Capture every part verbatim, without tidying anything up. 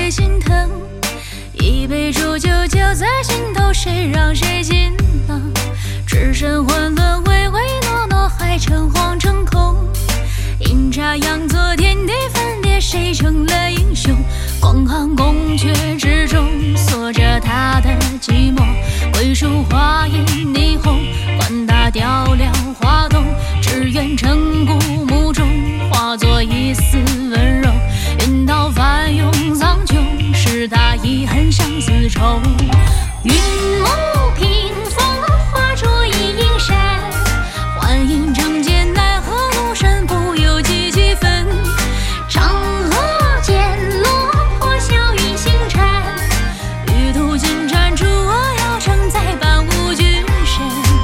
谁心疼？一杯浊酒浇在心头，谁让谁尽了？只身混沌，唯唯诺诺，还诚惶诚恐。阴差阳错，天地分裂，谁成了英雄？广寒宫阙之中，锁着他的寂寞。桂树花影霓虹，管他掉了花动，只愿尘古墓中化作一丝温柔。云涛翻涌苍穹，是他遗恨相思愁。云梦屏风，化作一阴山，幻影正见，奈何路深，不由几几分。长河渐落，破晓云星缠，玉兔金蟾，助我要成，再伴无惧身。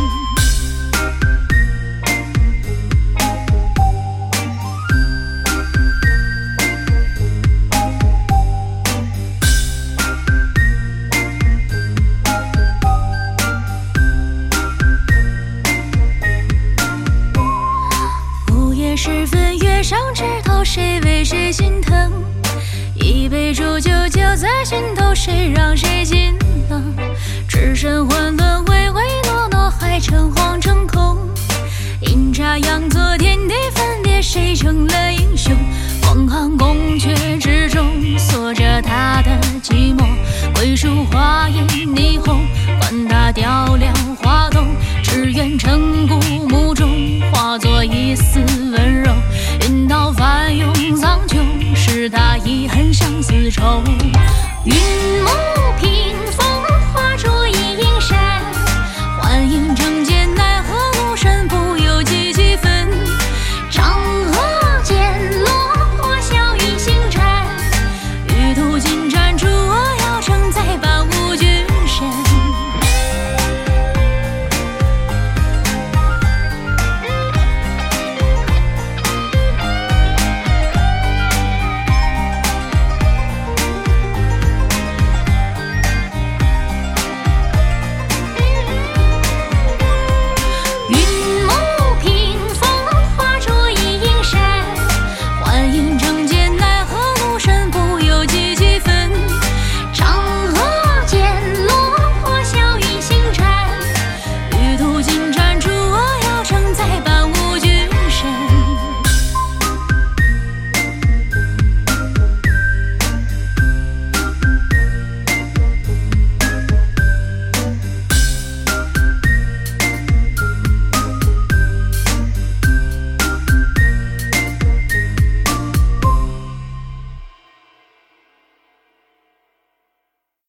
时分，月上枝头，谁为谁心疼？一杯浊酒浇在心头，谁让谁尽了？只身混沌，唯唯诺诺，还诚惶诚恐。阴差阳错，天地分裂，谁成了英雄？广寒宫阙之中，锁着他的寂寞。桂树花影霓虹，管他掉了花动，只愿尘古墓中化作一丝温柔。云涛翻涌苍穹，是他遗恨相思愁。